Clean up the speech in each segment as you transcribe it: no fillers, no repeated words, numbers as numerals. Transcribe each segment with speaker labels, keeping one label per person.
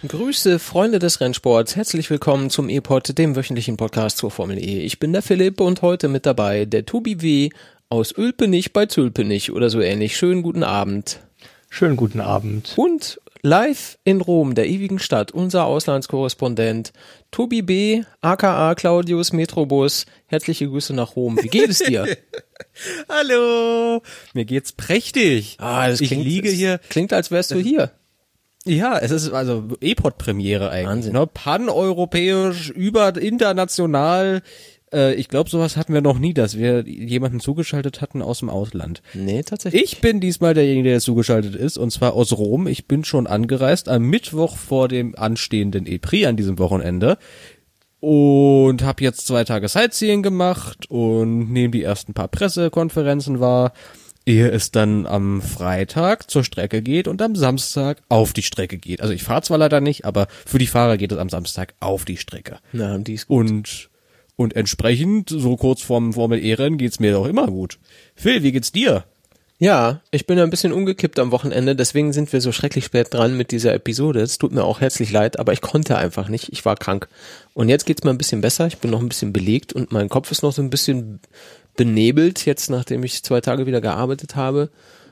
Speaker 1: Grüße, Freunde des Rennsports. Herzlich willkommen zum E-Pod, dem wöchentlichen Podcast zur Formel E. Ich bin der Philipp und heute mit dabei der Tobi W. aus Ölpenich bei Zülpenich oder so ähnlich. Schönen guten Abend.
Speaker 2: Schönen guten Abend.
Speaker 1: Und live in Rom, der ewigen Stadt, unser Auslandskorrespondent Tobi B., aka Claudius Metrobus. Herzliche Grüße nach Rom. Wie geht es dir?
Speaker 3: Hallo, mir geht's prächtig.
Speaker 1: Ich liege hier. Klingt, als wärst du hier.
Speaker 3: Ja, es ist also E-Pod-Premiere eigentlich.
Speaker 1: Wahnsinn.
Speaker 3: Ne? Paneuropäisch, international. Ich glaube, sowas hatten wir noch nie, dass wir jemanden zugeschaltet hatten aus dem Ausland.
Speaker 1: Nee, tatsächlich.
Speaker 3: Ich bin diesmal derjenige, der zugeschaltet ist, und zwar aus Rom. Ich bin schon angereist am Mittwoch vor dem anstehenden E-Prix an diesem Wochenende und habe jetzt 2 Tage Sightseeing gemacht und nehme die ersten paar Pressekonferenzen wahr, ehe es dann am Freitag zur Strecke geht und am Samstag auf die Strecke geht. Also ich fahre zwar leider nicht, aber für die Fahrer geht es am Samstag auf die Strecke.
Speaker 1: Na, die ist gut.
Speaker 3: Und entsprechend, so kurz vorm Formel-E-Rennen, geht's mir doch immer gut. Phil, wie geht's dir?
Speaker 1: Ja, ich bin ein bisschen umgekippt am Wochenende, deswegen sind wir so schrecklich spät dran mit dieser Episode. Es tut mir auch herzlich leid, aber ich konnte einfach nicht. Ich war krank. Und jetzt geht's mir ein bisschen besser. Ich bin noch ein bisschen belegt und mein Kopf ist noch so ein bisschen benebelt, jetzt nachdem ich 2 Tage wieder gearbeitet habe.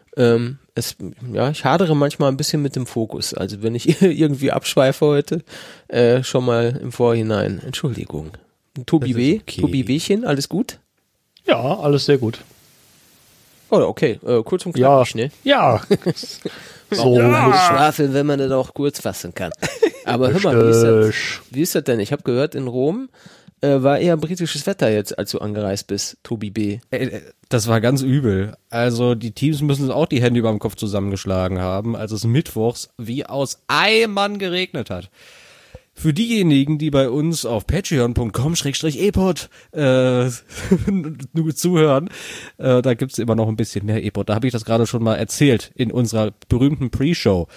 Speaker 1: Ich hadere manchmal ein bisschen mit dem Fokus. Also wenn ich irgendwie abschweife heute, schon mal im Vorhinein. Entschuldigung. Tobi W.,
Speaker 3: okay.
Speaker 1: Tobi Wchen, alles gut?
Speaker 2: Ja, alles sehr gut.
Speaker 1: Oh, okay, kurz und knackig, ne?
Speaker 2: Ja.
Speaker 1: So. Schwafeln, wenn man das auch kurz fassen kann. Aber hör mal, wie ist das denn? Ich habe gehört, in Rom war eher britisches Wetter jetzt, als du angereist bist, Tobi B.
Speaker 3: Das war ganz übel. Also die Teams müssen auch die Hände über dem Kopf zusammengeschlagen haben, als es mittwochs wie aus Eimern geregnet hat. Für diejenigen, die bei uns auf patreon.com/epod nur zuhören, da gibt's immer noch ein bisschen mehr E-Pod. Da habe ich das gerade schon mal erzählt in unserer berühmten Pre-Show.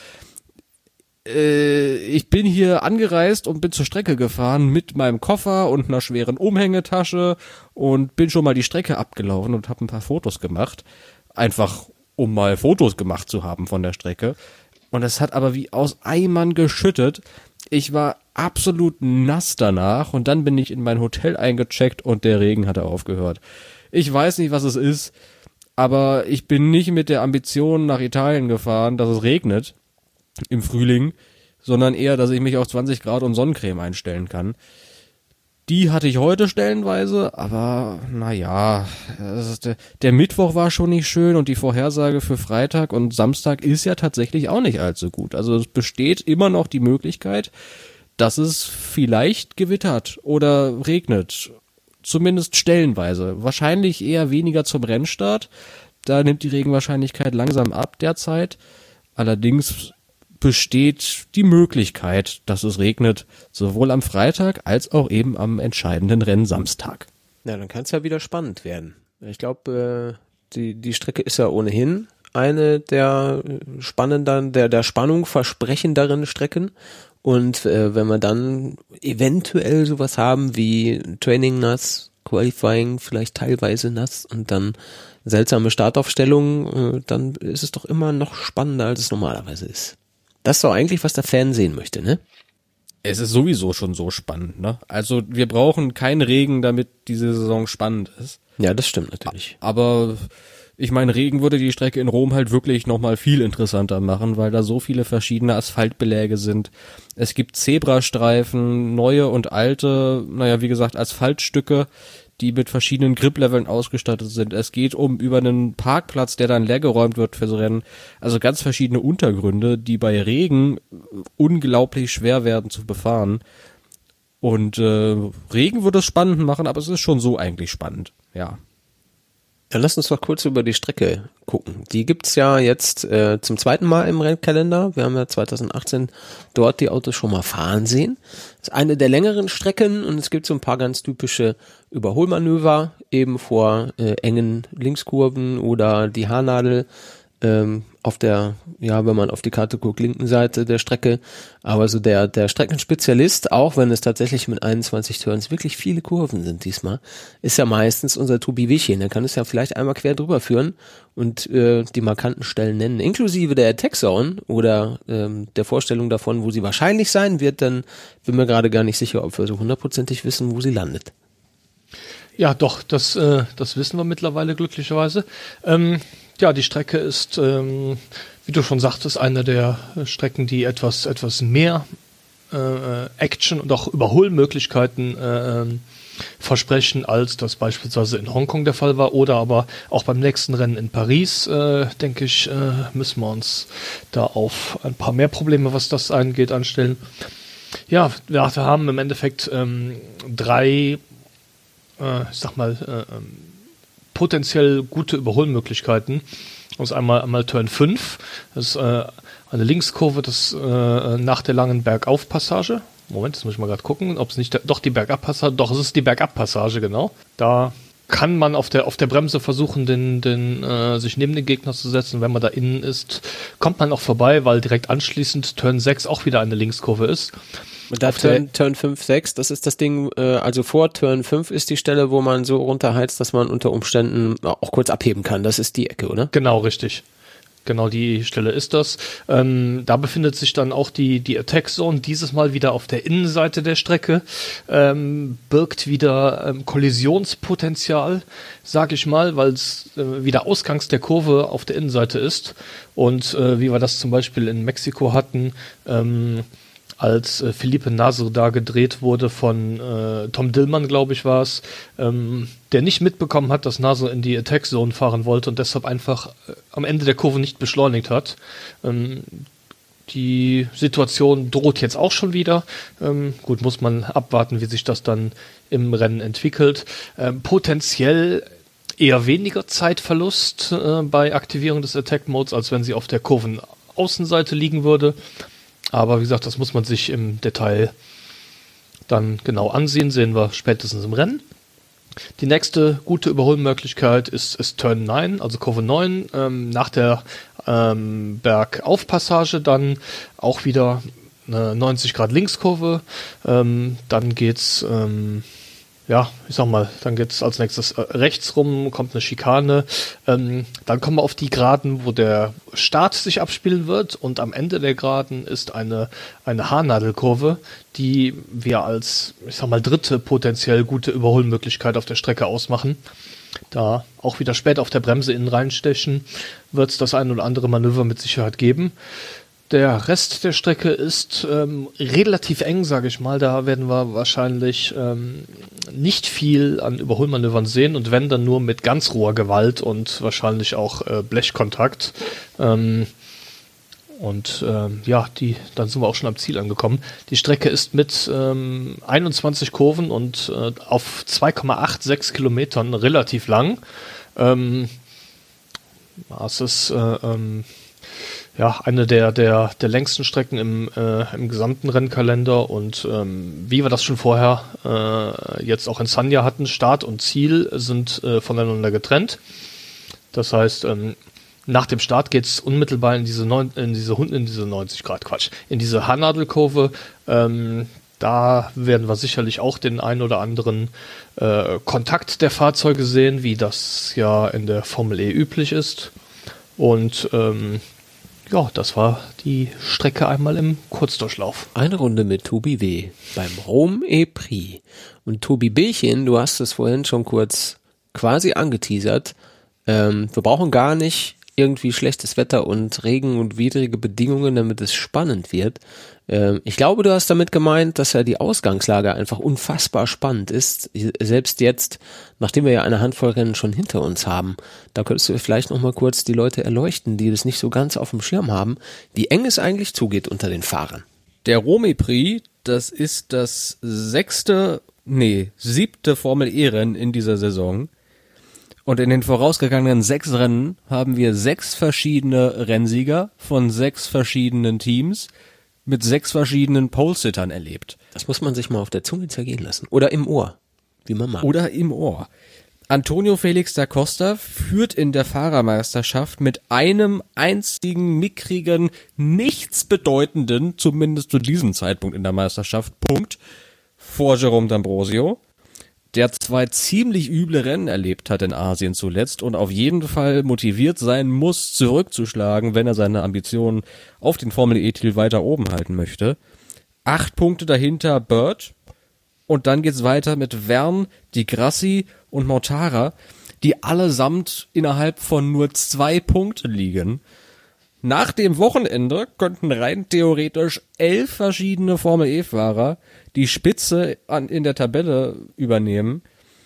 Speaker 3: Ich bin hier angereist und bin zur Strecke gefahren mit meinem Koffer und einer schweren Umhängetasche und bin schon mal die Strecke abgelaufen und habe ein paar Fotos gemacht. Einfach, um mal Fotos gemacht zu haben von der Strecke. Und es hat aber wie aus Eimern geschüttet. Ich war absolut nass danach und dann bin ich in mein Hotel eingecheckt und der Regen hatte aufgehört. Ich weiß nicht, was es ist, aber ich bin nicht mit der Ambition nach Italien gefahren, dass es regnet im Frühling, sondern eher, dass ich mich auf 20 Grad und Sonnencreme einstellen kann. Die hatte ich heute stellenweise, aber naja, der Mittwoch war schon nicht schön und die Vorhersage für Freitag und Samstag ist ja tatsächlich auch nicht allzu gut. Also es besteht immer noch die Möglichkeit, dass es vielleicht gewittert oder regnet, zumindest stellenweise. Wahrscheinlich eher weniger zum Rennstart, da nimmt die Regenwahrscheinlichkeit langsam ab derzeit. Allerdings besteht die Möglichkeit, dass es regnet, sowohl am Freitag als auch eben am entscheidenden Rennsamstag.
Speaker 1: Ja, dann kann es ja wieder spannend werden. Ich glaube, die Strecke ist ja ohnehin eine der spannenderen, der Spannung versprechenderen Strecken. Und wenn wir dann eventuell sowas haben wie Training nass, Qualifying vielleicht teilweise nass und dann seltsame Startaufstellungen, dann ist es doch immer noch spannender, als es normalerweise ist. Das ist doch eigentlich, was der Fan sehen möchte, ne?
Speaker 3: Es ist sowieso schon so spannend, ne? Also wir brauchen keinen Regen, damit diese Saison spannend ist.
Speaker 1: Ja, das stimmt natürlich.
Speaker 3: Aber ich meine, Regen würde die Strecke in Rom halt wirklich nochmal viel interessanter machen, weil da so viele verschiedene Asphaltbeläge sind. Es gibt Zebrastreifen, neue und alte, wie gesagt, Asphaltstücke, die mit verschiedenen Grip-Leveln ausgestattet sind. Es geht über einen Parkplatz, der dann leergeräumt wird fürs Rennen. Also ganz verschiedene Untergründe, die bei Regen unglaublich schwer werden zu befahren. Und Regen würde es spannend machen, aber es ist schon so eigentlich spannend, ja.
Speaker 1: Dann lass uns doch kurz über die Strecke gucken. Die gibt's ja jetzt zum 2. Mal im Rennkalender. Wir haben ja 2018 dort die Autos schon mal fahren sehen. Das ist eine der längeren Strecken und es gibt so ein paar ganz typische Überholmanöver, eben vor engen Linkskurven oder die Haarnadel. auf der, ja, wenn man auf die Karte guckt, linken Seite der Strecke. Aber so der Streckenspezialist, auch wenn es tatsächlich mit 21 Turns wirklich viele Kurven sind diesmal, ist ja meistens unser Tobi Wichchen. Der kann es ja vielleicht einmal quer drüber führen und die markanten Stellen nennen, inklusive der Attack Zone oder der Vorstellung davon, wo sie wahrscheinlich sein wird. Dann bin mir gerade gar nicht sicher, ob wir so 100%ig wissen, wo sie landet.
Speaker 2: Ja, doch, das wissen wir mittlerweile glücklicherweise. Ja, die Strecke ist, wie du schon sagtest, eine der Strecken, die etwas mehr Action und auch Überholmöglichkeiten versprechen, als das beispielsweise in Hongkong der Fall war. Oder aber auch beim nächsten Rennen in Paris, denke ich, müssen wir uns da auf ein paar mehr Probleme, was das angeht, anstellen. Ja, wir haben im Endeffekt drei potenziell gute Überholmöglichkeiten. Das ist einmal Turn 5, das ist eine Linkskurve, das nach der langen Bergaufpassage. Moment, jetzt muss ich mal gerade gucken, ob es nicht doch die Bergabpassage, doch, es ist die Bergabpassage, genau. Da kann man auf der Bremse versuchen, sich neben den Gegner zu setzen. Wenn man da innen ist, kommt man auch vorbei, weil direkt anschließend Turn 6 auch wieder eine Linkskurve ist.
Speaker 1: Und da Turn 5, 6, das ist das Ding, also vor Turn 5 ist die Stelle, wo man so runterheizt, dass man unter Umständen auch kurz abheben kann. Das ist die Ecke, oder?
Speaker 2: Genau, richtig. Genau die Stelle ist das. Da befindet sich dann auch die Attack Zone, dieses Mal wieder auf der Innenseite der Strecke, birgt wieder Kollisionspotenzial, sag ich mal, weil es wieder ausgangs der Kurve auf der Innenseite ist. Und wie wir das zum Beispiel in Mexiko hatten, als Felipe Nasr da gedreht wurde von Tom Dillmann, glaube ich, war es, der nicht mitbekommen hat, dass Nasr in die Attack Zone fahren wollte und deshalb einfach am Ende der Kurve nicht beschleunigt hat. Die Situation droht jetzt auch schon wieder. Gut, muss man abwarten, wie sich das dann im Rennen entwickelt. Potenziell eher weniger Zeitverlust bei Aktivierung des Attack Modes, als wenn sie auf der Kurvenaußenseite liegen würde. Aber wie gesagt, das muss man sich im Detail dann genau ansehen, sehen wir spätestens im Rennen. Die nächste gute Überholmöglichkeit ist Turn 9, also Kurve 9, nach der Bergaufpassage dann auch wieder eine 90 Grad Linkskurve. Dann geht's dann geht's als nächstes rechts rum, kommt eine Schikane. Dann kommen wir auf die Geraden, wo der Start sich abspielen wird und am Ende der Geraden ist eine Haarnadelkurve, die wir als, dritte potenziell gute Überholmöglichkeit auf der Strecke ausmachen. Da auch wieder spät auf der Bremse innen reinstechen, wird es das ein oder andere Manöver mit Sicherheit geben. Der Rest der Strecke ist relativ eng, sage ich mal. Da werden wir wahrscheinlich nicht viel an Überholmanövern sehen und wenn, dann nur mit ganz roher Gewalt und wahrscheinlich auch Blechkontakt. Dann sind wir auch schon am Ziel angekommen. Die Strecke ist mit 21 Kurven und auf 2,86 Kilometern relativ lang. Es ist eine der längsten Strecken im gesamten Rennkalender und wie wir das schon vorher jetzt auch in Sanya hatten, Start und Ziel sind voneinander getrennt. Das heißt, nach dem Start geht es unmittelbar in diese Haarnadelkurve. Da werden wir sicherlich auch den ein oder anderen Kontakt der Fahrzeuge sehen, wie das ja in der Formel E üblich ist. Und das war die Strecke einmal im Kurzdurchlauf.
Speaker 1: Eine Runde mit Tobi W. beim Rome E-Prix. Und Tobi Billchen, du hast es vorhin schon kurz quasi angeteasert. Wir brauchen gar nicht irgendwie schlechtes Wetter und Regen und widrige Bedingungen, damit es spannend wird. Ich glaube, du hast damit gemeint, dass ja die Ausgangslage einfach unfassbar spannend ist. Selbst jetzt, nachdem wir ja eine Handvoll Rennen schon hinter uns haben, da könntest du vielleicht noch mal kurz die Leute erleuchten, die das nicht so ganz auf dem Schirm haben, wie eng es eigentlich zugeht unter den Fahrern.
Speaker 3: Der Rome Prix, das ist das 7. Formel E-Rennen in dieser Saison. Und in den vorausgegangenen 6 Rennen haben wir 6 verschiedene Rennsieger von 6 verschiedenen Teams mit 6 verschiedenen Pole-Sittern erlebt.
Speaker 1: Das muss man sich mal auf der Zunge zergehen lassen. Oder im Ohr, wie man mag.
Speaker 3: Oder im Ohr. Antonio Felix da Costa führt in der Fahrermeisterschaft mit einem einzigen mickrigen, nichtsbedeutenden, zumindest zu diesem Zeitpunkt in der Meisterschaft, Punkt, vor Jerome D'Ambrosio, der 2 ziemlich üble Rennen erlebt hat in Asien zuletzt und auf jeden Fall motiviert sein muss, zurückzuschlagen, wenn er seine Ambitionen auf den Formel-E-Titel weiter oben halten möchte. 8 Punkte dahinter Bird. Und dann geht's weiter mit Verne, Di Grassi und Mortara, die allesamt innerhalb von nur 2 Punkten liegen. Nach dem Wochenende könnten rein theoretisch 11 verschiedene Formel-E-Fahrer die Spitze in der Tabelle übernehmen.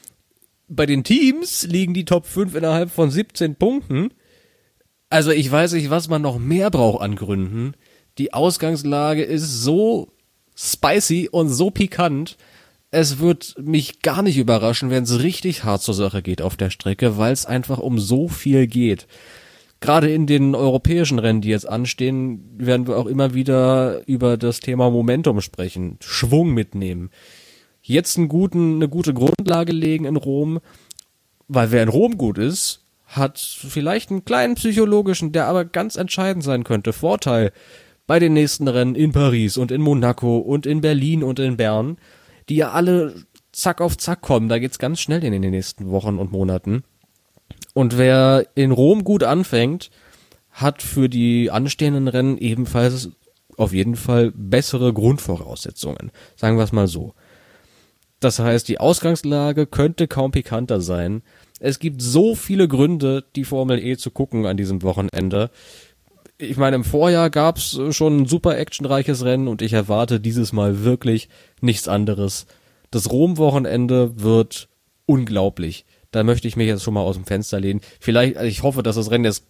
Speaker 3: Bei den Teams liegen die Top 5 innerhalb von 17 Punkten. Also ich weiß nicht, was man noch mehr braucht an Gründen. Die Ausgangslage ist so spicy und so pikant. Es wird mich gar nicht überraschen, wenn es richtig hart zur Sache geht auf der Strecke, weil es einfach um so viel geht. Gerade in den europäischen Rennen, die jetzt anstehen, werden wir auch immer wieder über das Thema Momentum sprechen, Schwung mitnehmen. Jetzt eine gute Grundlage legen in Rom, weil wer in Rom gut ist, hat vielleicht einen kleinen psychologischen, der aber ganz entscheidend sein könnte, Vorteil bei den nächsten Rennen in Paris und in Monaco und in Berlin und in Bern, die ja alle zack auf zack kommen. Da geht's ganz schnell in den nächsten Wochen und Monaten. Und wer in Rom gut anfängt, hat für die anstehenden Rennen ebenfalls auf jeden Fall bessere Grundvoraussetzungen. Sagen wir es mal so. Das heißt, die Ausgangslage könnte kaum pikanter sein. Es gibt so viele Gründe, die Formel E zu gucken an diesem Wochenende. Ich meine, im Vorjahr gab's schon ein super actionreiches Rennen und ich erwarte dieses Mal wirklich nichts anderes. Das Rom-Wochenende wird unglaublich. Da möchte ich mich jetzt schon mal aus dem Fenster lehnen. Vielleicht, also ich hoffe, dass das Rennen jetzt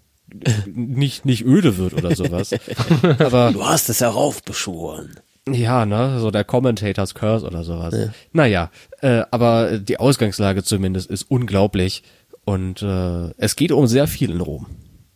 Speaker 3: nicht öde wird oder sowas. Aber
Speaker 1: Du hast es heraufbeschworen.
Speaker 3: ja, ne, so der Commentator's Curse oder sowas. Ja. Naja, aber die Ausgangslage zumindest ist unglaublich und es geht um sehr viel in Rom.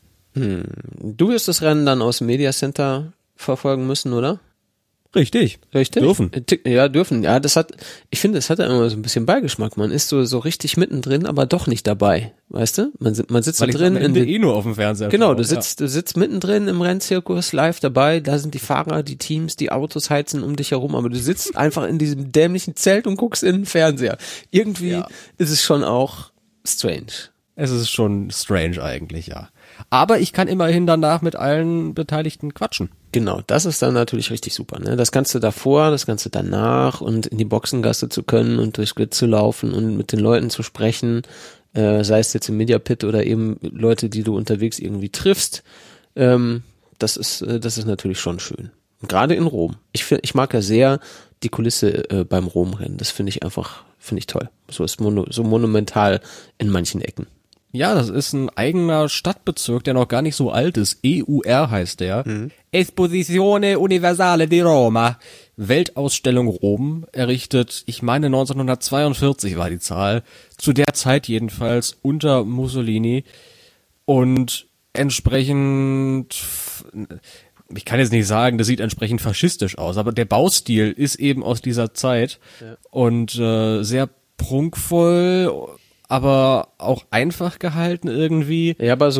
Speaker 1: Du wirst das Rennen dann aus dem Media verfolgen müssen, oder?
Speaker 3: Richtig. Dürfen.
Speaker 1: Ja, dürfen. Ja, ich finde, das hat ja immer so ein bisschen Beigeschmack. Man ist so richtig mittendrin, aber doch nicht dabei. Weißt du? Man sitzt
Speaker 3: Weil
Speaker 1: da drin.
Speaker 3: nur auf dem Fernseher.
Speaker 1: Genau, du sitzt mittendrin im Rennzirkus live dabei. Da sind die Fahrer, die Teams, die Autos heizen um dich herum, aber du sitzt einfach in diesem dämlichen Zelt und guckst in den Fernseher. Irgendwie ist es schon auch strange.
Speaker 3: Es ist schon strange eigentlich, ja. Aber ich kann immerhin danach mit allen Beteiligten quatschen.
Speaker 1: Genau, das ist dann natürlich richtig super, ne? Das Ganze davor, das Ganze danach und in die Boxengasse zu können und durchs Grid zu laufen und mit den Leuten zu sprechen, sei es jetzt im Media Pit oder eben Leute, die du unterwegs irgendwie triffst, das ist natürlich schon schön. Und gerade in Rom. Ich mag ja sehr die Kulisse beim Rom-Rennen. Das finde ich toll. So ist so monumental in manchen Ecken.
Speaker 3: Ja, das ist ein eigener Stadtbezirk, der noch gar nicht so alt ist. EUR heißt der. Esposizione Universale di Roma. Weltausstellung Rom, errichtet, ich meine 1942 war die Zahl. Zu der Zeit jedenfalls unter Mussolini. Und entsprechend, ich kann jetzt nicht sagen, das sieht entsprechend faschistisch aus, aber der Baustil ist eben aus dieser Zeit und sehr prunkvoll, aber auch einfach gehalten irgendwie.
Speaker 1: Ja, aber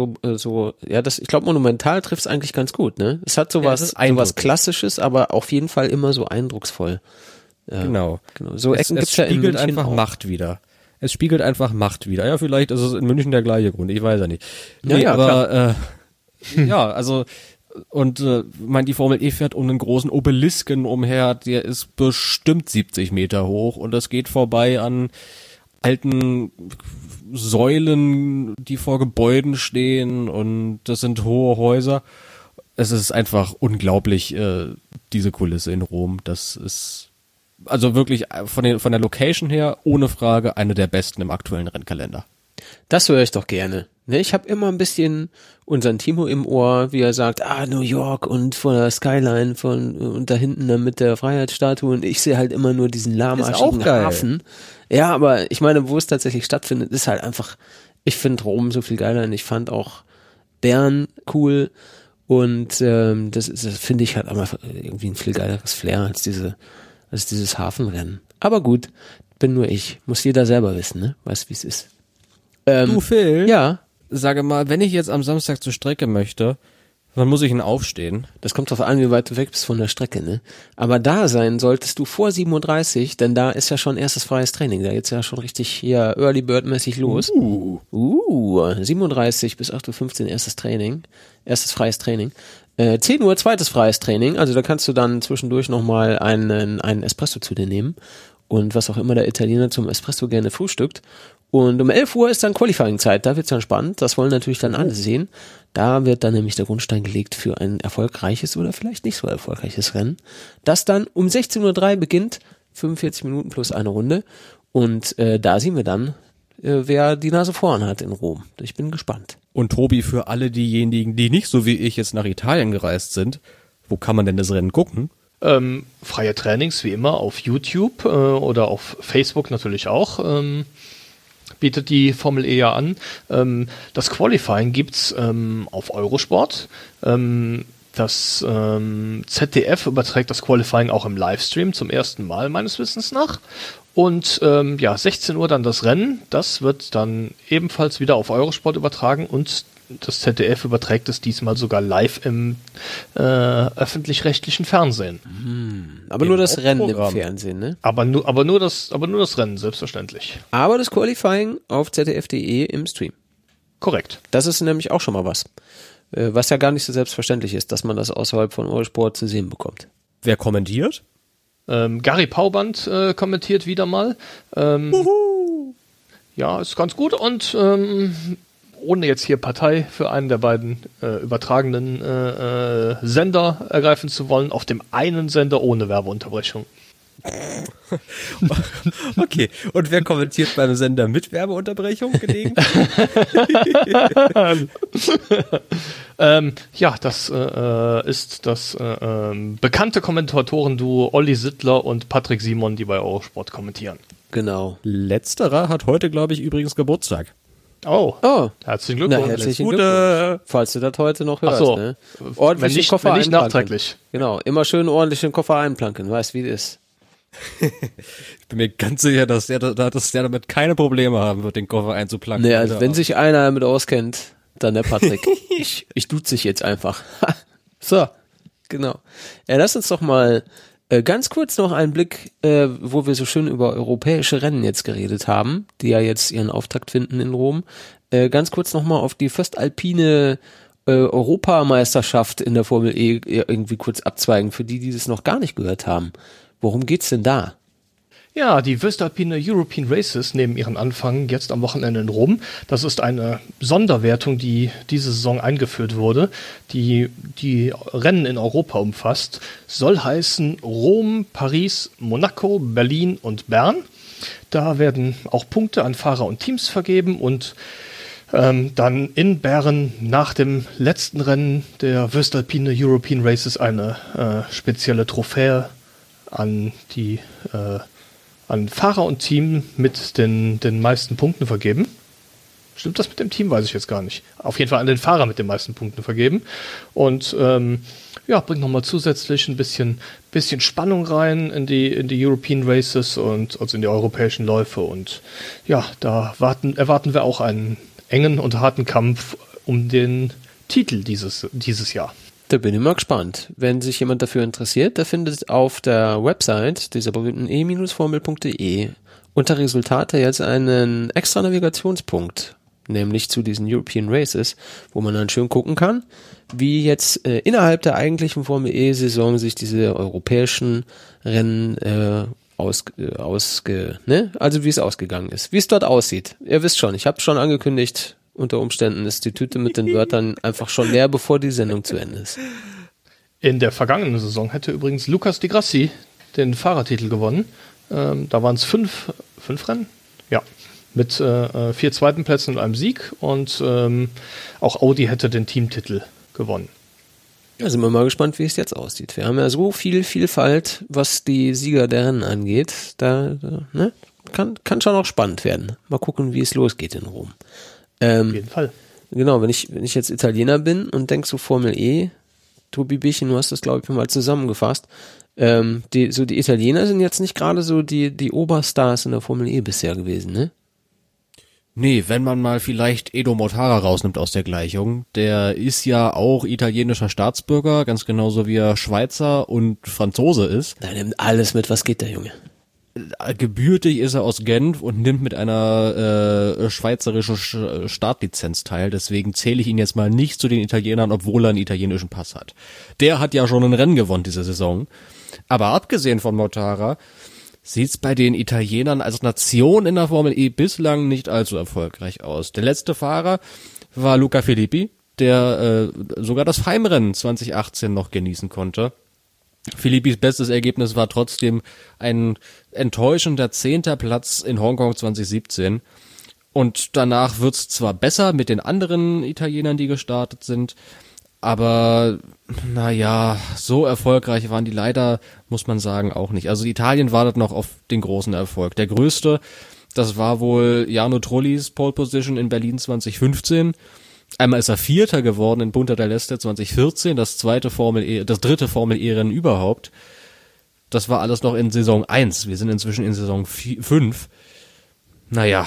Speaker 1: ich glaube, monumental trifft es eigentlich ganz gut, ne? Es hat sowas Klassisches, aber auf jeden Fall immer so eindrucksvoll. Ja,
Speaker 3: genau.
Speaker 1: So Ecken gibt's ja in München
Speaker 3: einfach
Speaker 1: auch.
Speaker 3: Macht wieder. Es spiegelt einfach Macht wieder. Ja, vielleicht ist es in München der gleiche Grund, ich weiß ja nicht.
Speaker 1: Nee, ja,
Speaker 3: aber ja, also und die Formel E fährt um einen großen Obelisken umher, der ist bestimmt 70 Meter hoch und das geht vorbei an alten Säulen, die vor Gebäuden stehen und das sind hohe Häuser. Es ist einfach unglaublich, diese Kulisse in Rom. Das ist also wirklich von der Location her ohne Frage eine der besten im aktuellen Rennkalender.
Speaker 1: Das höre ich doch gerne. Ne, ich habe immer ein bisschen unseren Timo im Ohr, wie er sagt, New York und vor der Skyline und da hinten dann mit der Freiheitsstatue und ich sehe halt immer nur diesen lahmarschigen Hafen. Ja, aber ich meine, wo es tatsächlich stattfindet, ist halt einfach, ich finde Rom so viel geiler und ich fand auch Bern cool und das finde ich halt einfach irgendwie ein viel geileres Flair als dieses Hafenrennen. Aber gut, bin nur ich. Muss jeder selber wissen, ne? Weiß, wie es ist.
Speaker 3: Du, Phil?
Speaker 1: Ja,
Speaker 3: Sage mal, wenn ich jetzt am Samstag zur Strecke möchte, wann muss ich denn aufstehen?
Speaker 1: das kommt drauf an, wie weit du weg bist von der Strecke, ne? Aber da sein solltest du vor 7:30 Uhr, denn da ist ja schon erstes freies Training. Da geht's ja schon richtig hier Early Bird mäßig los. 7:30 bis 8:15 Uhr erstes Training. Erstes freies Training. 10 Uhr zweites freies Training. Also da kannst du dann zwischendurch nochmal einen Espresso zu dir nehmen. Und was auch immer der Italiener zum Espresso gerne frühstückt. Und um 11 Uhr ist dann Qualifying-Zeit, da wird's dann spannend, das wollen natürlich dann alle sehen. Da wird dann nämlich der Grundstein gelegt für ein erfolgreiches oder vielleicht nicht so erfolgreiches Rennen, das dann um 16:03 Uhr beginnt, 45 Minuten plus eine Runde. Und da sehen wir dann, wer die Nase vorn hat in Rom. Ich bin gespannt.
Speaker 3: Und Tobi, für alle diejenigen, die nicht so wie ich jetzt nach Italien gereist sind, wo kann man denn das Rennen gucken?
Speaker 2: Freie Trainings wie immer auf YouTube oder auf Facebook natürlich auch. Bietet die Formel E ja an. Das Qualifying gibt's auf Eurosport. Das ZDF überträgt das Qualifying auch im Livestream zum ersten Mal meines Wissens nach. Und 16 Uhr dann das Rennen. Das wird dann ebenfalls wieder auf Eurosport übertragen und das ZDF überträgt es diesmal sogar live im öffentlich-rechtlichen Fernsehen.
Speaker 1: Aber nur das Rennen im
Speaker 3: Programm.
Speaker 1: Fernsehen, ne?
Speaker 2: Aber nur das Rennen, selbstverständlich.
Speaker 1: Aber das Qualifying auf zdf.de im Stream.
Speaker 2: Korrekt.
Speaker 1: Das ist nämlich auch schon mal was. Was ja gar nicht so selbstverständlich ist, dass man das außerhalb von Eurosport zu sehen bekommt.
Speaker 3: Wer kommentiert?
Speaker 2: Gary Pauband kommentiert wieder mal. Ja, ist ganz gut und ohne jetzt hier Partei für einen der beiden übertragenen Sender ergreifen zu wollen, auf dem einen Sender ohne Werbeunterbrechung.
Speaker 3: Okay, und wer kommentiert beim Sender mit Werbeunterbrechung gelegentlich?
Speaker 2: Das ist das bekannte Kommentatoren-Duo Olli Sittler und Patrick Simon, die bei Eurosport kommentieren.
Speaker 1: Genau.
Speaker 3: Letzterer hat heute, glaube ich, übrigens Geburtstag.
Speaker 1: Oh,
Speaker 2: Herzlichen
Speaker 1: na,
Speaker 2: Glückwunsch.
Speaker 1: herzlichen
Speaker 3: Gute.
Speaker 1: Glückwunsch. Falls du das heute noch hörst,
Speaker 2: Ach so.
Speaker 1: ne? Ordentlich
Speaker 2: Wenn nicht-
Speaker 1: den Koffer
Speaker 2: wenn nicht
Speaker 1: einplanken.
Speaker 2: nachträglich.
Speaker 1: Genau, immer schön ordentlich den Koffer einplanken, weißt wie es ist.
Speaker 3: Ich bin mir ganz sicher, dass der damit keine Probleme haben wird, den Koffer einzuplanken.
Speaker 1: Ne, also wenn sich einer damit auskennt, dann der Patrick. ich duze sich jetzt einfach. So, genau. Lass uns doch mal ganz kurz noch einen Blick, wo wir so schön über europäische Rennen jetzt geredet haben, die ja jetzt ihren Auftakt finden in Rom. Ganz kurz nochmal auf die Föstalpine Europameisterschaft in der Formel E irgendwie kurz abzweigen, für die das noch gar nicht gehört haben. Worum geht's denn da?
Speaker 2: Ja, die Voestalpine European Races nehmen ihren Anfang jetzt am Wochenende in Rom. Das ist eine Sonderwertung, die diese Saison eingeführt wurde, die Rennen in Europa umfasst. Soll heißen Rom, Paris, Monaco, Berlin und Bern. Da werden auch Punkte an Fahrer und Teams vergeben und dann in Bern nach dem letzten Rennen der Voestalpine European Races eine spezielle Trophäe an Fahrer und Team mit den meisten Punkten vergeben. Stimmt das mit dem Team? Weiß ich jetzt gar nicht. Auf jeden Fall an den Fahrer mit den meisten Punkten vergeben. Und bringt nochmal zusätzlich ein bisschen Spannung rein in die European Races und also in die europäischen Läufe. Und ja, da erwarten wir auch einen engen und harten Kampf um den Titel dieses Jahr.
Speaker 1: Da bin ich mal gespannt. Wenn sich jemand dafür interessiert, der findet auf der Website dieser berühmten e-formel.de unter Resultate jetzt einen extra Navigationspunkt, nämlich zu diesen European Races, wo man dann schön gucken kann, wie jetzt innerhalb der eigentlichen Formel E-Saison sich diese europäischen Rennen also wie es ausgegangen ist, wie es dort aussieht. Ihr wisst schon, ich habe schon angekündigt, unter Umständen ist die Tüte mit den Wörtern einfach schon leer, bevor die Sendung zu Ende ist.
Speaker 2: In der vergangenen Saison hätte übrigens Lucas Di Grassi den Fahrertitel gewonnen. Da waren es fünf Rennen? Ja. Mit 4 zweiten Plätzen und einem Sieg. Und auch Audi hätte den Teamtitel gewonnen.
Speaker 1: Ja, sind wir mal gespannt, wie es jetzt aussieht. Wir haben ja so viel Vielfalt, was die Sieger der Rennen angeht. Ne? Kann schon auch spannend werden. Mal gucken, wie es losgeht in Rom.
Speaker 2: Auf jeden Fall.
Speaker 1: Genau, wenn ich jetzt Italiener bin und denk so Formel E, Tobi Bierchen, du hast das, glaube ich, mal zusammengefasst, Die Italiener sind jetzt nicht gerade so die Oberstars in der Formel E bisher gewesen, ne?
Speaker 3: Nee, wenn man mal vielleicht Edo Mortara rausnimmt aus der Gleichung, der ist ja auch italienischer Staatsbürger, ganz genauso wie er Schweizer und Franzose ist.
Speaker 1: Da nimmt alles mit, was geht der Junge?
Speaker 3: Gebürtig ist er aus Genf und nimmt mit einer schweizerischen Startlizenz teil, deswegen zähle ich ihn jetzt mal nicht zu den Italienern, obwohl er einen italienischen Pass hat. Der hat ja schon ein Rennen gewonnen diese Saison, aber abgesehen von Mortara sieht's bei den Italienern als Nation in der Formel E bislang nicht allzu erfolgreich aus. Der letzte Fahrer war Luca Filippi, der sogar das Heimrennen 2018 noch genießen konnte. Filippis bestes Ergebnis war trotzdem ein enttäuschender 10. Platz in Hongkong 2017. Und danach wird's zwar besser mit den anderen Italienern, die gestartet sind, aber naja, so erfolgreich waren die leider, muss man sagen, auch nicht. Also Italien wartet noch auf den großen Erfolg. Der größte, das war wohl Jarno Trullis Pole Position in Berlin 2015. Einmal ist er Vierter geworden in Punta del Este 2014, das dritte Formel E-Rennen überhaupt. Das war alles noch in Saison 1. Wir sind inzwischen in Saison 5. Naja,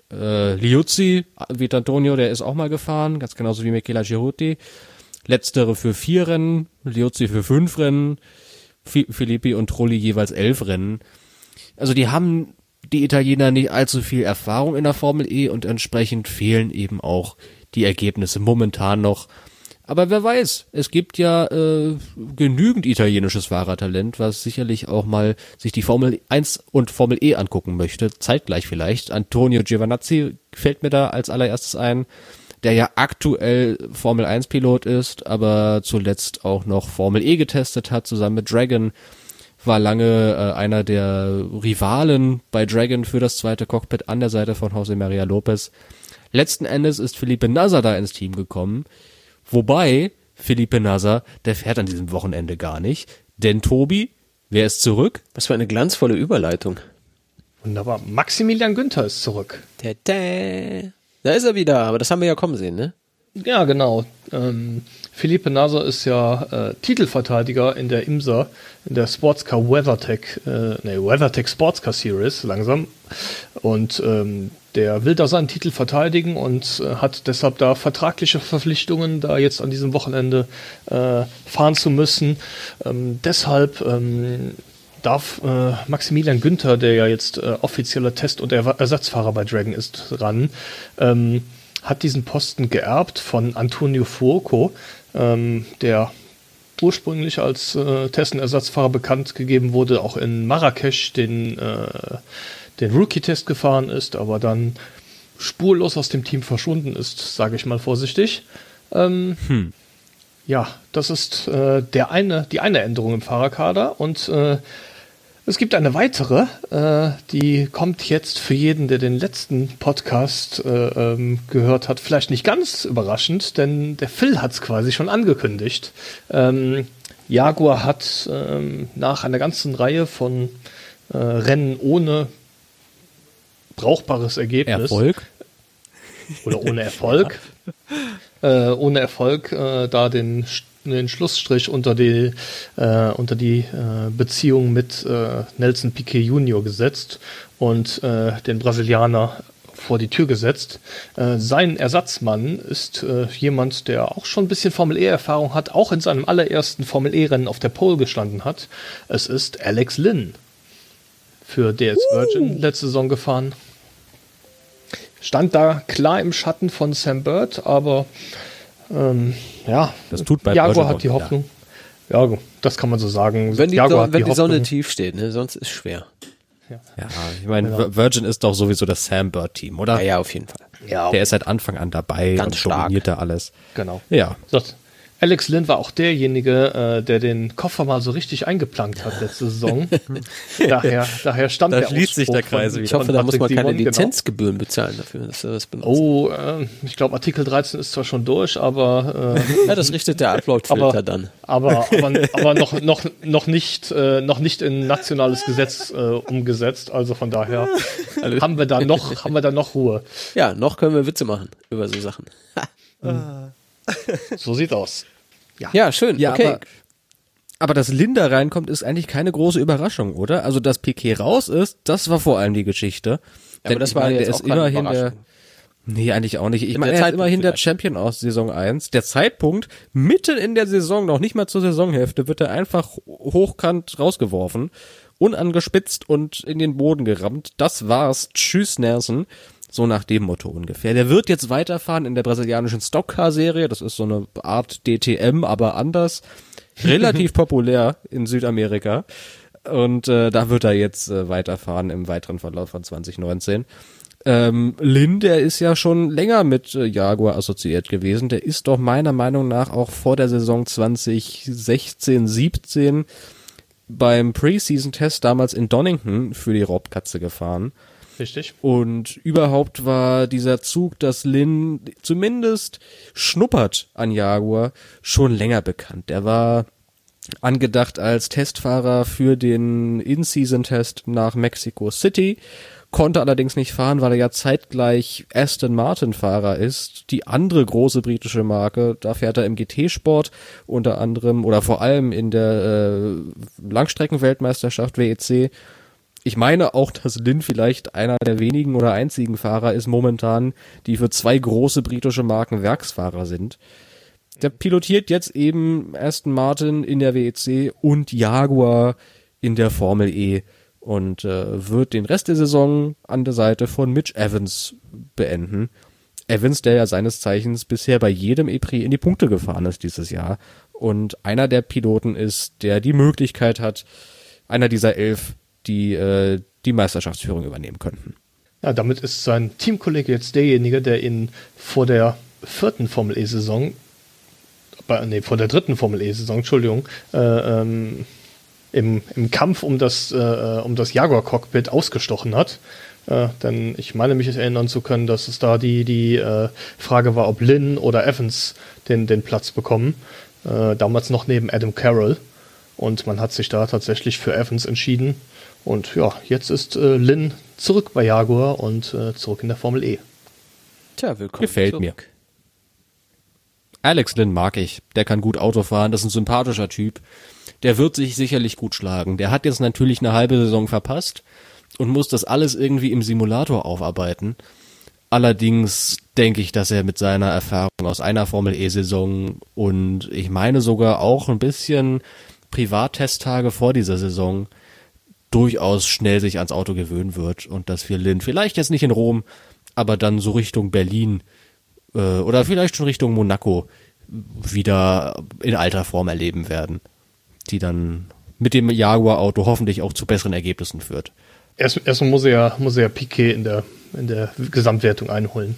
Speaker 3: Liuzzi, Vitantonio, der ist auch mal gefahren, ganz genauso wie Michela Cerutti. Letztere für 4 Rennen, Liuzzi für 5 Rennen, Filippi und Trulli jeweils 11 Rennen. Also die Italiener nicht allzu viel Erfahrung in der Formel E und entsprechend fehlen eben auch die Ergebnisse momentan noch. Aber wer weiß, es gibt ja genügend italienisches Fahrertalent, was sicherlich auch mal sich die Formel 1 und Formel E angucken möchte, zeitgleich vielleicht. Antonio Giovinazzi fällt mir da als allererstes ein, der ja aktuell Formel 1 Pilot ist, aber zuletzt auch noch Formel E getestet hat, zusammen mit Dragon, war lange einer der Rivalen bei Dragon für das zweite Cockpit an der Seite von José María López. Letzten Endes ist Felipe Nasr da ins Team gekommen, wobei Felipe Nasr, der fährt an diesem Wochenende gar nicht, denn Tobi, wer ist zurück?
Speaker 1: Was für eine glanzvolle Überleitung.
Speaker 2: Wunderbar, Maximilian Günther ist zurück.
Speaker 1: Da ist er wieder, aber das haben wir ja kommen sehen, ne?
Speaker 2: Ja, genau. Felipe Nasr ist ja Titelverteidiger in der IMSA, in der Sportscar WeatherTech Sportscar Series langsam. Und der will da seinen Titel verteidigen und hat deshalb da vertragliche Verpflichtungen, da jetzt an diesem Wochenende fahren zu müssen. Deshalb darf Maximilian Günther, der ja jetzt offizieller Test- und Ersatzfahrer bei Dragon ist, ran, hat diesen Posten geerbt von Antonio Fuoco, der ursprünglich als Testersatzfahrer bekannt gegeben wurde, auch in Marrakesch den Rookie-Test gefahren ist, aber dann spurlos aus dem Team verschwunden ist, sage ich mal vorsichtig. Ja, das ist die eine Änderung im Fahrerkader und es gibt eine weitere, die kommt jetzt für jeden, der den letzten Podcast gehört hat, vielleicht nicht ganz überraschend, denn der Phil hat es quasi schon angekündigt. Jaguar hat nach einer ganzen Reihe von Rennen ohne brauchbares Ergebnis.
Speaker 3: Erfolg?
Speaker 2: Oder ohne Erfolg. Ohne Erfolg da den Schlussstrich unter die Beziehung mit Nelson Piquet Jr. gesetzt und den Brasilianer vor die Tür gesetzt. Sein Ersatzmann ist jemand, der auch schon ein bisschen Formel-E-Erfahrung hat, auch in seinem allerersten Formel-E-Rennen auf der Pole gestanden hat. Es ist Alex Lynn, für DS Virgin letzte Saison gefahren. Stand da klar im Schatten von Sam Bird, aber ja,
Speaker 3: das tut bei
Speaker 2: Jaguar hat die Hoffnung. Ja, das kann man so sagen.
Speaker 1: Wenn die Sonne tief steht, ne? Sonst ist schwer.
Speaker 3: Ja, ich meine, genau. Virgin ist doch sowieso das Sam Bird Team, oder?
Speaker 1: Ja, auf jeden Fall.
Speaker 2: Ja,
Speaker 3: der ist seit Anfang an dabei
Speaker 1: ganz
Speaker 3: und
Speaker 1: stark.
Speaker 3: dominiert da alles.
Speaker 2: Genau.
Speaker 3: Ja.
Speaker 2: So, Alex Lynn war auch derjenige, der den Koffer mal so richtig eingeplankt hat letzte Saison. daher stammt
Speaker 3: da
Speaker 2: der
Speaker 3: schließt sich der
Speaker 2: Ausspruch
Speaker 3: Kreis
Speaker 2: von-
Speaker 3: wieder.
Speaker 1: Ich hoffe, da muss man keine
Speaker 2: Patrick Simon,
Speaker 1: Lizenzgebühren bezahlen dafür, dass er das benutzt.
Speaker 2: Oh, ich glaube, Artikel 13 ist zwar schon durch, aber
Speaker 1: Ja, das richtet der Upload-Filter dann.
Speaker 2: aber noch nicht in nationales Gesetz umgesetzt. Also von daher haben wir da noch Ruhe.
Speaker 1: Ja, noch können wir Witze machen über so Sachen.
Speaker 2: So sieht's aus.
Speaker 1: Ja, schön.
Speaker 3: Ja,
Speaker 1: okay.
Speaker 3: aber Aber dass Linda reinkommt, ist eigentlich keine große Überraschung, oder? Also, dass Piquet raus ist, das war vor allem die Geschichte.
Speaker 1: Ja, aber das war jetzt auch keine Überraschung.
Speaker 3: Nee, eigentlich auch nicht. Ich meine, er ist immerhin der Champion aus Saison 1. Der Zeitpunkt, mitten in der Saison, noch nicht mal zur Saisonhälfte, wird er einfach hochkant rausgeworfen, unangespitzt und in den Boden gerammt. Das war's. Tschüss, Nelson. So nach dem Motto ungefähr. Der wird jetzt weiterfahren in der brasilianischen Stockcar-Serie. Das ist so eine Art DTM, aber anders. Relativ populär in Südamerika. Und da wird er jetzt weiterfahren im weiteren Verlauf von 2019. Lynn, der ist ja schon länger mit Jaguar assoziiert gewesen. Der ist doch meiner Meinung nach auch vor der Saison 2016, 17 beim Preseason-Test damals in Donington für die Raubkatze gefahren.
Speaker 2: Richtig.
Speaker 3: Und überhaupt war dieser Zug, dass Lynn zumindest schnuppert an Jaguar, schon länger bekannt. Der war angedacht als Testfahrer für den In-Season-Test nach Mexico City, konnte allerdings nicht fahren, weil er ja zeitgleich Aston Martin-Fahrer ist, die andere große britische Marke. Da fährt er im GT-Sport unter anderem oder vor allem in der Langstreckenweltmeisterschaft WEC. Ich meine auch, dass Lynn vielleicht einer der wenigen oder einzigen Fahrer ist momentan, die für zwei große britische Marken Werksfahrer sind. Der pilotiert jetzt eben Aston Martin in der WEC und Jaguar in der Formel E und wird den Rest der Saison an der Seite von Mitch Evans beenden. Evans, der ja seines Zeichens bisher bei jedem E-Prix in die Punkte gefahren ist dieses Jahr und einer der Piloten ist, der die Möglichkeit hat, einer dieser 11, die die Meisterschaftsführung übernehmen könnten.
Speaker 2: Ja, damit ist sein Teamkollege jetzt derjenige, der ihn vor der dritten Formel E-Saison, Entschuldigung, im Kampf um das Jaguar-Cockpit ausgestochen hat. Denn ich meine mich erinnern zu können, dass es da die Frage war, ob Lynn oder Evans den Platz bekommen. Damals noch neben Adam Carroll. Und man hat sich da tatsächlich für Evans entschieden. Und ja, jetzt ist Lynn zurück bei Jaguar und zurück in der Formel E.
Speaker 1: Tja, willkommen.
Speaker 3: Gefällt mir. Alex Lynn mag ich. Der kann gut Auto fahren. Das ist ein sympathischer Typ. Der wird sich sicherlich gut schlagen. Der hat jetzt natürlich eine halbe Saison verpasst und muss das alles irgendwie im Simulator aufarbeiten. Allerdings denke ich, dass er mit seiner Erfahrung aus einer Formel-E-Saison und ich meine sogar auch ein bisschen Privattesttage vor dieser Saison durchaus schnell sich ans Auto gewöhnen wird und dass wir Lynn vielleicht jetzt nicht in Rom, aber dann so Richtung Berlin oder vielleicht schon Richtung Monaco wieder in alter Form erleben werden, die dann mit dem Jaguar-Auto hoffentlich auch zu besseren Ergebnissen führt.
Speaker 2: Erstmal muss er ja Piquet in der Gesamtwertung einholen.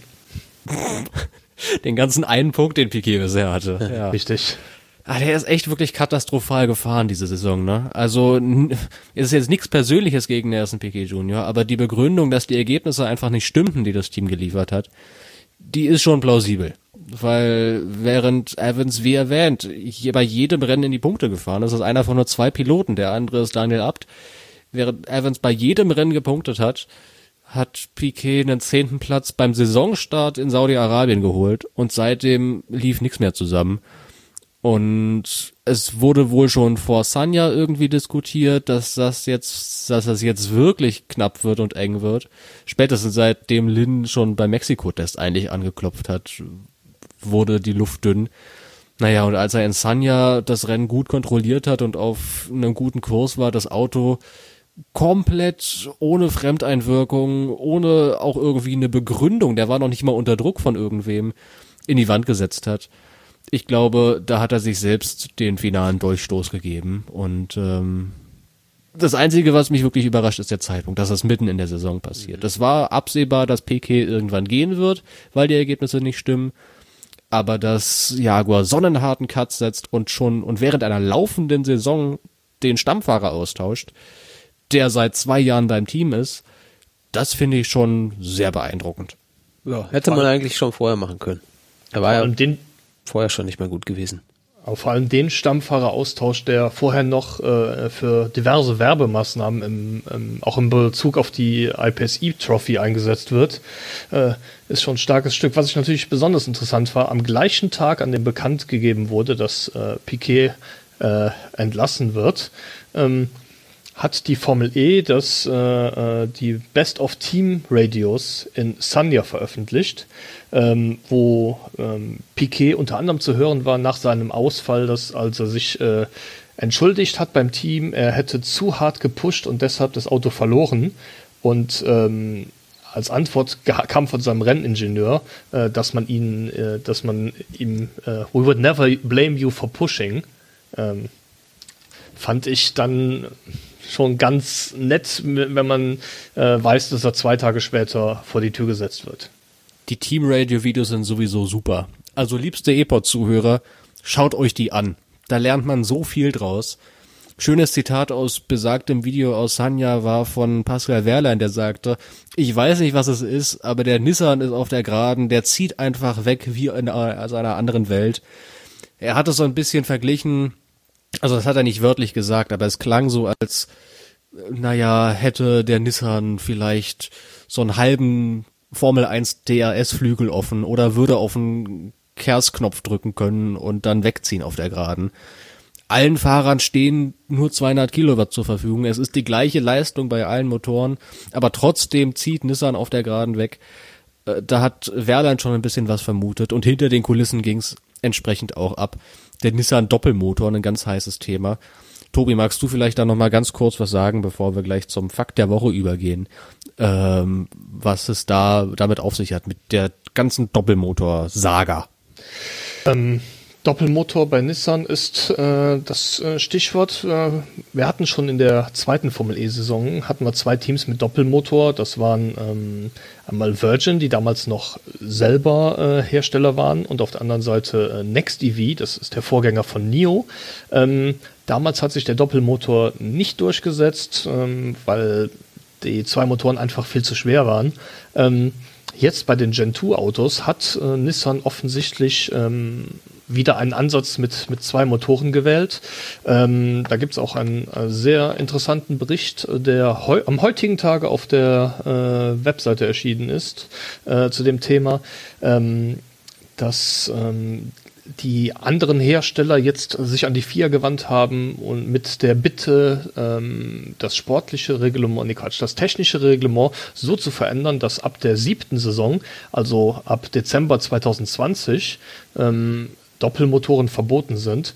Speaker 3: Den ganzen einen Punkt, den Piquet bisher hatte. Ja.
Speaker 2: Richtig.
Speaker 3: Ah, der ist echt wirklich katastrophal gefahren diese Saison, ne? Also es ist jetzt nichts Persönliches gegen Nelson Piquet Jr., aber die Begründung, dass die Ergebnisse einfach nicht stimmten, die das Team geliefert hat, die ist schon plausibel. Weil während Evans, wie erwähnt, hier bei jedem Rennen in die Punkte gefahren ist, einer von nur zwei Piloten, der andere ist Daniel Abt, während Evans bei jedem Rennen gepunktet hat Piquet einen 10. Platz beim Saisonstart in Saudi-Arabien geholt und seitdem lief nichts mehr zusammen. Und es wurde wohl schon vor Sanya irgendwie diskutiert, dass das jetzt wirklich knapp wird und eng wird. Spätestens seitdem Lynn schon beim Mexiko-Test eigentlich angeklopft hat, wurde die Luft dünn. Naja, und als er in Sanya das Rennen gut kontrolliert hat und auf einem guten Kurs war, das Auto komplett ohne Fremdeinwirkung, ohne auch irgendwie eine Begründung, der war noch nicht mal unter Druck von irgendwem, in die Wand gesetzt hat. Ich glaube, da hat er sich selbst den finalen Durchstoß gegeben und das Einzige, was mich wirklich überrascht, ist der Zeitpunkt, dass das mitten in der Saison passiert. Das war absehbar, dass Piquet irgendwann gehen wird, weil die Ergebnisse nicht stimmen, aber dass Jaguar so einen harten Cut setzt und während einer laufenden Saison den Stammfahrer austauscht, der seit 2 Jahren beim Team ist, das finde ich schon sehr beeindruckend.
Speaker 1: Ja, hätte man eigentlich schon vorher machen können. Er war ja vorher schon nicht mehr gut gewesen.
Speaker 2: Aber vor allem den Stammfahreraustausch, der vorher noch für diverse Werbemaßnahmen auch im Bezug auf die IPSI-Trophy eingesetzt wird, ist schon ein starkes Stück. Was ich natürlich besonders interessant war, am gleichen Tag, an dem bekannt gegeben wurde, dass Piquet entlassen wird, hat die Formel E die Best of Team Radios in Sanya veröffentlicht, wo Piquet unter anderem zu hören war nach seinem Ausfall, dass als er sich entschuldigt hat beim Team, er hätte zu hart gepusht und deshalb das Auto verloren. Und als Antwort kam von seinem Renningenieur, dass man ihm, we would never blame you for pushing. Fand ich dann schon ganz nett, wenn man weiß, dass er 2 Tage später vor die Tür gesetzt wird.
Speaker 3: Die Team-Radio-Videos sind sowieso super. Also liebste E-Pod-Zuhörer, schaut euch die an. Da lernt man so viel draus. Schönes Zitat aus besagtem Video aus Sanya war von Pascal Wehrlein, der sagte, ich weiß nicht, was es ist, aber der Nissan ist auf der Geraden, der zieht einfach weg wie in einer anderen Welt. Er hat es so ein bisschen verglichen, also das hat er nicht wörtlich gesagt, aber es klang so als, hätte der Nissan vielleicht so einen halben Formel 1 DRS-Flügel offen oder würde auf einen Kersknopf drücken können und dann wegziehen auf der Geraden. Allen Fahrern stehen nur 200 Kilowatt zur Verfügung. Es ist die gleiche Leistung bei allen Motoren, aber trotzdem zieht Nissan auf der Geraden weg. Da hat Wehrlein schon ein bisschen was vermutet und hinter den Kulissen ging es entsprechend auch ab. Der Nissan Doppelmotor, ein ganz heißes Thema. Tobi, magst du vielleicht da nochmal ganz kurz was sagen, bevor wir gleich zum Fakt der Woche übergehen, was es damit auf sich hat, mit der ganzen Doppelmotor-Saga?
Speaker 2: Doppelmotor bei Nissan ist das Stichwort. Wir hatten schon in der zweiten Formel-E-Saison, hatten wir 2 Teams mit Doppelmotor. Das waren einmal Virgin, die damals noch selber Hersteller waren, und auf der anderen Seite Next EV, das ist der Vorgänger von NIO. Damals hat sich der Doppelmotor nicht durchgesetzt, weil die 2 Motoren einfach viel zu schwer waren. Jetzt bei den Gen 2 Autos hat Nissan offensichtlich wieder einen Ansatz mit 2 Motoren gewählt. Da gibt es auch einen sehr interessanten Bericht, der am heutigen Tage auf der Webseite erschienen ist, zu dem Thema, dass die anderen Hersteller jetzt sich an die FIA gewandt haben und mit der Bitte, das technische Reglement so zu verändern, dass ab der 7. Saison, also ab Dezember 2020, Doppelmotoren verboten sind.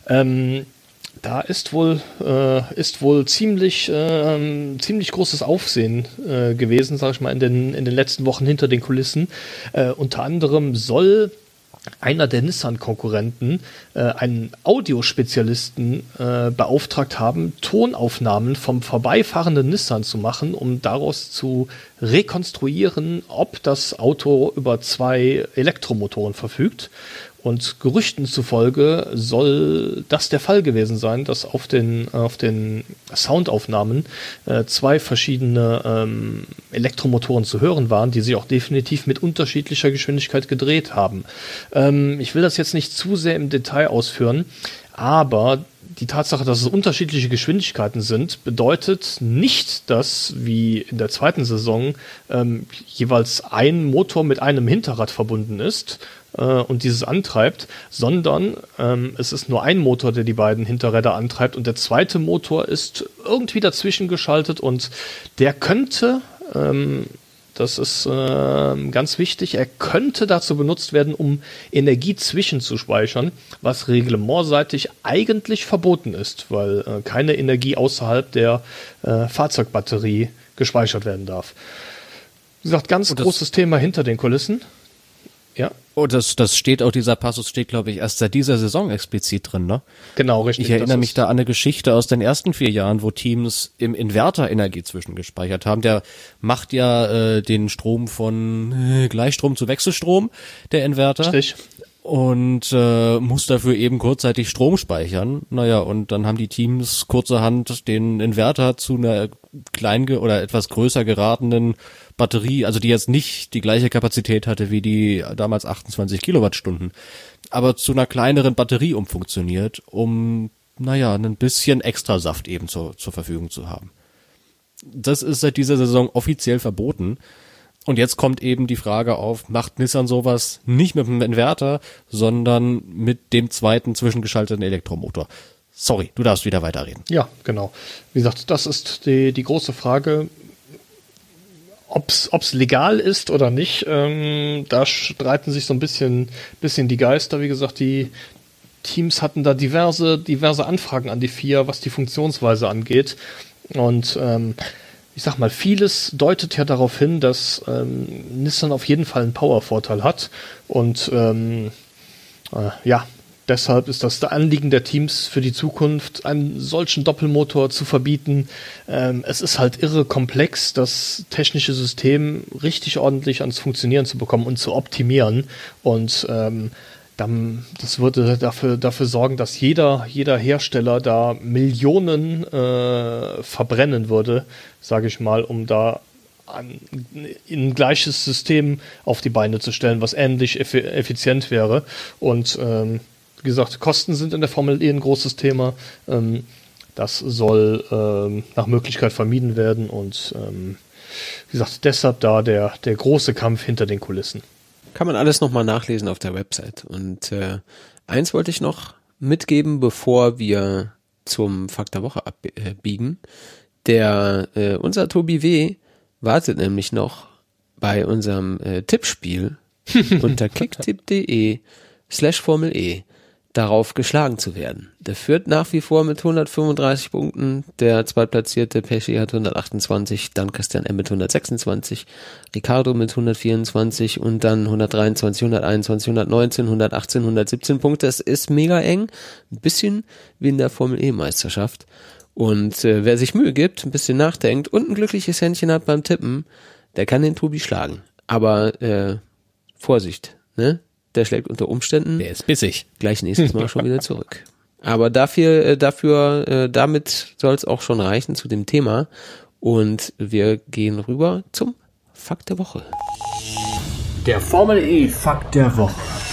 Speaker 2: Da ist wohl ziemlich großes Aufsehen gewesen, sage ich mal, in den letzten Wochen hinter den Kulissen. Unter anderem soll einer der Nissan-Konkurrenten einen Audiospezialisten beauftragt haben, Tonaufnahmen vom vorbeifahrenden Nissan zu machen, um daraus zu rekonstruieren, ob das Auto über 2 Elektromotoren verfügt. Und Gerüchten zufolge soll das der Fall gewesen sein, dass auf den Soundaufnahmen 2 verschiedene Elektromotoren zu hören waren, die sich auch definitiv mit unterschiedlicher Geschwindigkeit gedreht haben. Ich will das jetzt nicht zu sehr im Detail ausführen, aber die Tatsache, dass es unterschiedliche Geschwindigkeiten sind, bedeutet nicht, dass, wie in der zweiten Saison, jeweils ein Motor mit einem Hinterrad verbunden ist und dieses antreibt, sondern es ist nur ein Motor, der die beiden Hinterräder antreibt, und der zweite Motor ist irgendwie dazwischen geschaltet, und der könnte, das ist ganz wichtig, er könnte dazu benutzt werden, um Energie zwischenzuspeichern, was reglementseitig eigentlich verboten ist, weil keine Energie außerhalb der Fahrzeugbatterie gespeichert werden darf. Wie gesagt, ganz großes Thema hinter den Kulissen. Ja.
Speaker 3: Oh, das steht auch, dieser Passus steht, glaube ich, erst seit dieser Saison explizit drin, ne?
Speaker 2: Genau, richtig.
Speaker 3: Ich erinnere mich da an eine Geschichte aus den ersten 4 Jahren, wo Teams im Inverter Energie zwischengespeichert haben. Der macht ja den Strom von Gleichstrom zu Wechselstrom, der Inverter.
Speaker 2: Richtig.
Speaker 3: Und muss dafür eben kurzzeitig Strom speichern. Naja, und dann haben die Teams kurzerhand den Inverter zu einer oder etwas größer geratenen Batterie, also die jetzt nicht die gleiche Kapazität hatte wie die damals 28 Kilowattstunden, aber zu einer kleineren Batterie umfunktioniert, um, ein bisschen extra Saft eben zur Verfügung zu haben. Das ist seit dieser Saison offiziell verboten. Und jetzt kommt eben die Frage auf, macht Nissan sowas nicht mit dem Inverter, sondern mit dem zweiten zwischengeschalteten Elektromotor? Sorry, du darfst wieder weiterreden.
Speaker 2: Ja, genau. Wie gesagt, das ist die große Frage, ob's legal ist oder nicht. Da streiten sich so ein bisschen die Geister. Wie gesagt, die Teams hatten da diverse Anfragen an die FIA, was die Funktionsweise angeht. Und ich sag mal, vieles deutet ja darauf hin, dass Nissan auf jeden Fall einen Power-Vorteil hat. Und deshalb ist das Anliegen der Teams für die Zukunft, einen solchen Doppelmotor zu verbieten. Es ist halt irre komplex, das technische System richtig ordentlich ans Funktionieren zu bekommen und zu optimieren. Und das würde dafür sorgen, dass jeder Hersteller da Millionen verbrennen würde, sage ich mal, um da ein gleiches System auf die Beine zu stellen, was ähnlich effizient wäre. Und wie gesagt, Kosten sind in der Formel E ein großes Thema. Das soll nach Möglichkeit vermieden werden. Und wie gesagt, deshalb da der große Kampf hinter den Kulissen.
Speaker 1: Kann man alles nochmal nachlesen auf der Website. Und eins wollte ich noch mitgeben, bevor wir zum Fakt der Woche abbiegen. Unser Tobi W. wartet nämlich noch bei unserem Tippspiel unter kicktipp.de/Formel E darauf geschlagen zu werden. Der führt nach wie vor mit 135 Punkten, der zweitplatzierte Pesci hat 128, dann Christian M. mit 126, Ricardo mit 124 und dann 123, 121, 119, 118, 117 Punkte. Das ist mega eng, ein bisschen wie in der Formel E-Meisterschaft. Und wer sich Mühe gibt, ein bisschen nachdenkt und ein glückliches Händchen hat beim Tippen, der kann den Tobi schlagen. Aber Vorsicht, ne? Der schlägt unter Umständen.
Speaker 3: Der ist bissig.
Speaker 1: Gleich nächstes Mal schon wieder zurück. Aber damit soll es auch schon reichen zu dem Thema. Und wir gehen rüber zum Fakt der Woche.
Speaker 4: Der Formel E Fakt der Woche.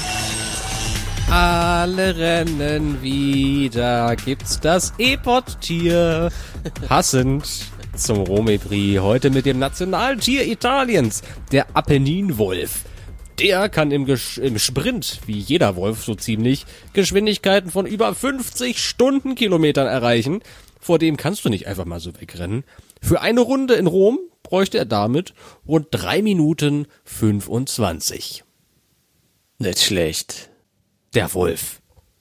Speaker 3: Alle rennen wieder, gibt's das E-Pod-Tier. Passend zum Romy-Prix. Heute mit dem Nationaltier Italiens, der Apennin-Wolf. Der kann im Sprint, wie jeder Wolf so ziemlich, Geschwindigkeiten von über 50 Stundenkilometern erreichen. Vor dem kannst du nicht einfach mal so wegrennen. Für eine Runde in Rom bräuchte er damit rund 3 Minuten 25.
Speaker 1: Nicht schlecht.
Speaker 3: Der Wolf.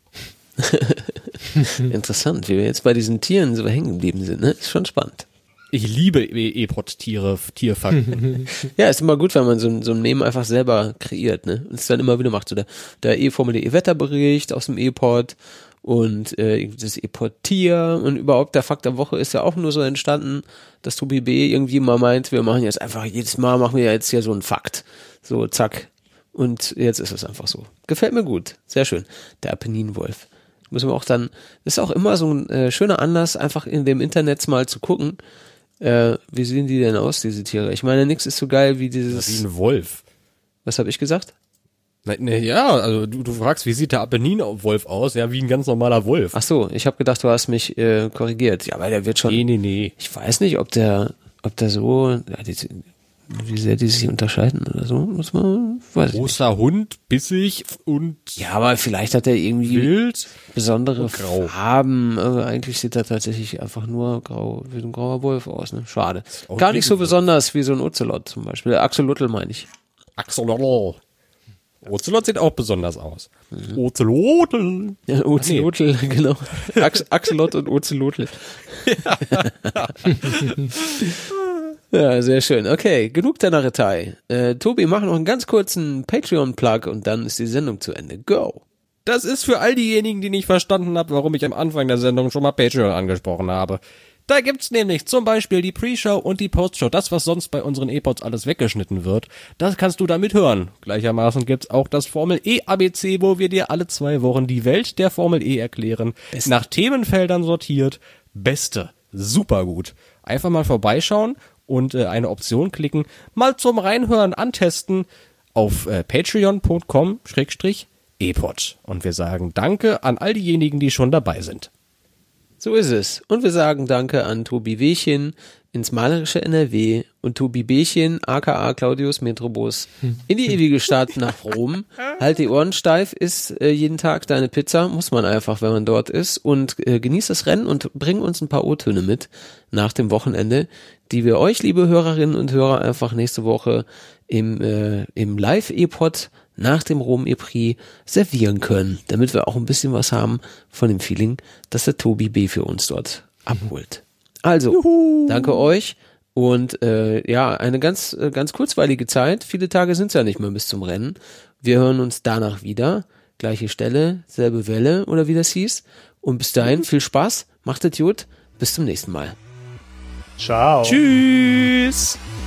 Speaker 1: Interessant, wie wir jetzt bei diesen Tieren so hängen geblieben sind, ne? Ist schon spannend.
Speaker 3: Ich liebe E-Pod-Tiere, Tierfakten.
Speaker 1: Ja, ist immer gut, wenn man so ein Meme einfach selber kreiert, ne? Und es dann immer wieder macht, so der E-Formel E-Wetterbericht aus dem E-Pod und das E-Pod-Tier und überhaupt der Fakt der Woche ist ja auch nur so entstanden, dass Tobi B. irgendwie mal meint, wir machen jetzt einfach, jedes Mal machen wir jetzt hier so einen Fakt. So, zack. Und jetzt ist es einfach so. Gefällt mir gut. Sehr schön. Der Apennin-Wolf. Müssen wir auch dann, das ist auch immer so ein schöner Anlass, einfach in dem Internet mal zu gucken, wie sehen die denn aus, diese Tiere? Ich meine, nix ist so geil wie dieses...
Speaker 3: Wie ein Wolf.
Speaker 1: Was habe ich gesagt?
Speaker 3: Ja, also du fragst, wie sieht der Apennin-Wolf aus? Ja, wie ein ganz normaler Wolf.
Speaker 1: Ach so, ich habe gedacht, du hast mich korrigiert. Ja, weil der wird schon...
Speaker 3: Nee.
Speaker 1: Ich weiß nicht, ob der so... Ja, wie sehr die sich unterscheiden oder so, muss man...
Speaker 3: Großer Hund, bissig und...
Speaker 1: Ja, aber vielleicht hat er irgendwie
Speaker 3: wild,
Speaker 1: besondere
Speaker 3: grau.
Speaker 1: Farben. Eigentlich sieht er tatsächlich einfach nur grau, wie ein grauer Wolf aus, ne? Schade. Gar nicht so besonders wie so ein Ocelot zum Beispiel. Axolotl meine ich.
Speaker 3: Axolotl. Ocelot sieht auch besonders aus. Ocelotl.
Speaker 1: Ja, Ocelotl, genau. Axolotl und Ocelotl. Ja, sehr schön. Okay, genug der Narretei. Tobi, mach noch einen ganz kurzen Patreon-Plug und dann ist die Sendung zu Ende. Go!
Speaker 3: Das ist für all diejenigen, die nicht verstanden haben, warum ich am Anfang der Sendung schon mal Patreon angesprochen habe. Da gibt's nämlich zum Beispiel die Pre-Show und die Post-Show, das, was sonst bei unseren E-Pods alles weggeschnitten wird. Das kannst du damit hören. Gleichermaßen gibt's auch das Formel E ABC, wo wir dir alle 2 Wochen die Welt der Formel E erklären. Beste. Nach Themenfeldern sortiert. Beste. Super gut. Einfach mal vorbeischauen und eine Option klicken. Mal zum Reinhören antesten auf patreon.com/epod. Und wir sagen Danke an all diejenigen, die schon dabei sind.
Speaker 1: So ist es. Und wir sagen Danke an Tobi Wehchen ins malerische NRW und Tobi Bärchen, aka Claudius Metrobus, in die ewige Stadt nach Rom. Halt die Ohren steif, isst jeden Tag deine Pizza, muss man einfach, wenn man dort ist, und genießt das Rennen und bring uns ein paar O-Töne mit nach dem Wochenende, die wir euch, liebe Hörerinnen und Hörer, einfach nächste Woche im Live-E-Pod nach dem Rom-E-Prix servieren können, damit wir auch ein bisschen was haben von dem Feeling, dass der Tobi B. für uns dort abholt. Also, danke euch und eine ganz kurzweilige Zeit. Viele Tage sind es ja nicht mehr bis zum Rennen. Wir hören uns danach wieder. Gleiche Stelle, selbe Welle oder wie das hieß. Und bis dahin viel Spaß, macht es gut, bis zum nächsten Mal.
Speaker 2: Ciao.
Speaker 3: Tschüss.